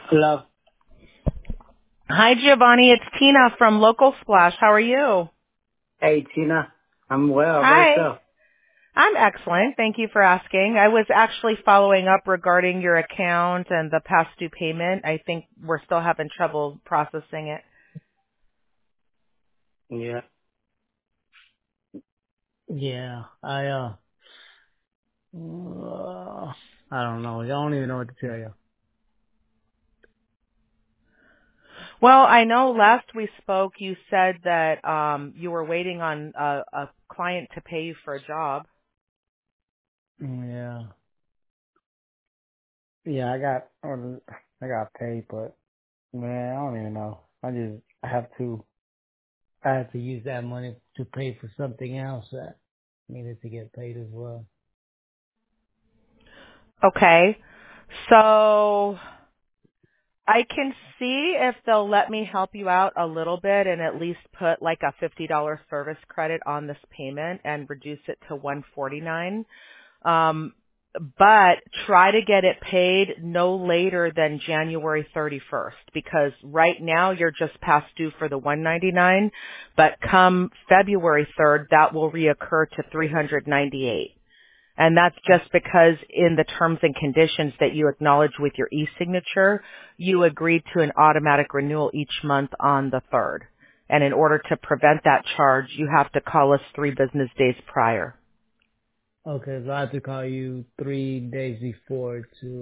Hello. Hi, Giovanni. It's Tina from Local Splash. How are you? Hey, Tina. I'm well. How about Hi. yourself? I'm excellent. Thank you for asking. I was actually following up regarding your account and the past due payment. I think we're still having trouble processing it. Yeah. Yeah. I don't know. I don't even know what to tell you. Well, I know last we spoke, you said that you were waiting on a client to pay you for a job. Yeah. Yeah, I got paid, but man, I don't even know. I have to use that money to pay for something else that needed to get paid as well. Okay. So I can see if they'll let me help you out a little bit and at least put like a $50 service credit on this payment and reduce it to 149. Um, but try to get it paid no later than January 31st because right now you're just past due for the 199, but come February 3rd that will reoccur to 398. And that's just because in the terms and conditions that you acknowledge with your e-signature, you agreed to an automatic renewal each month on the 3rd. And in order to prevent that charge, you have to call us 3 business days prior. Okay, so I have to call you 3 days before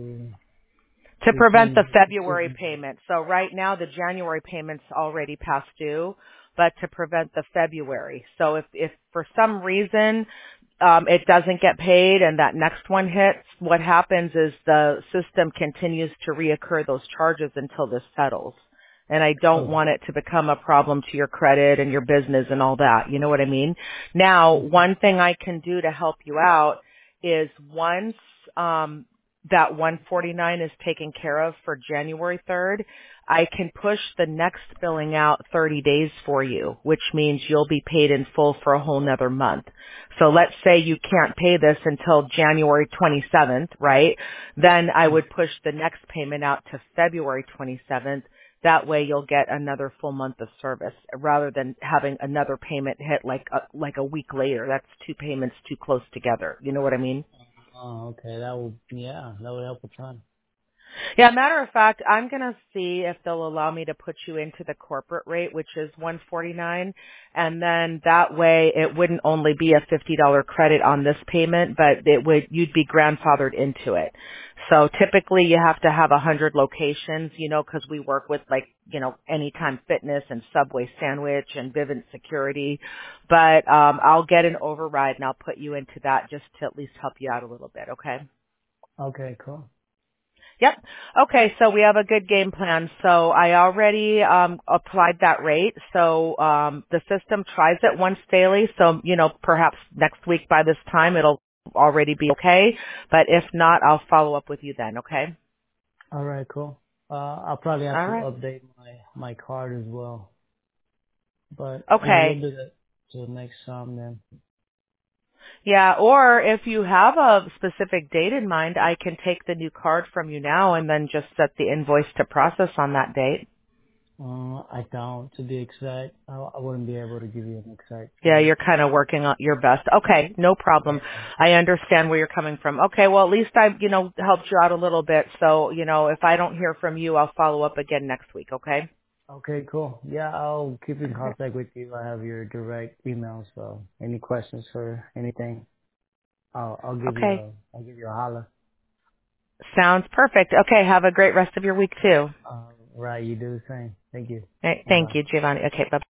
To to prevent the change February it. payment. So right now the January payment's already past due, but to prevent the February. So if for some reason it doesn't get paid and that next one hits, what happens is the system continues to reoccur those charges until this settles. And I don't Okay. want it to become a problem to your credit and your business and all that. You know what I mean? Now, one thing I can do to help you out is once that 149 is taken care of for January 3rd, I can push the next billing out 30 days for you, which means you'll be paid in full for a whole nother month. So let's say you can't pay this until January 27th, right? Then I would push the next payment out to February 27th. That way you'll get another full month of service rather than having another payment hit like a week later. That's 2 payments too close together. You know what I mean? Oh, okay. That would help a ton. Yeah, matter of fact, I'm going to see if they'll allow me to put you into the corporate rate, which is 149, and then that way it wouldn't only be a $50 credit on this payment, but you'd be grandfathered into it. So typically you have to have 100 locations, because we work with Anytime Fitness and Subway Sandwich and Vivint Security, but I'll get an override and I'll put you into that just to at least help you out a little bit, okay? Okay, cool. Yep. Okay, so we have a good game plan. So I already applied that rate. So the system tries it once daily. So, perhaps next week by this time it'll already be okay. But if not, I'll follow up with you then, okay? All right, cool. I'll probably have All to right. update my card as well. But yeah, we'll Okay. do that till next time then. Yeah, or if you have a specific date in mind, I can take the new card from you now and then just set the invoice to process on that date. I don't, to be exact. I wouldn't be able to give you an exact Yeah, date. you're kind of working on your best. Okay, no Yeah. problem. I understand where you're coming from. Okay, well, at least I've, helped you out a little bit. So, if I don't hear from you, I'll follow up again next week, okay? Okay, cool. Yeah, I'll keep in Okay. contact with you. I have your direct email, so any questions or anything, Okay. I'll give you a holler. Sounds perfect. Okay, have a great rest of your week too. Right, you do the same. Thank you. All right, Bye thank bye. you, Giovanni. Okay, bye.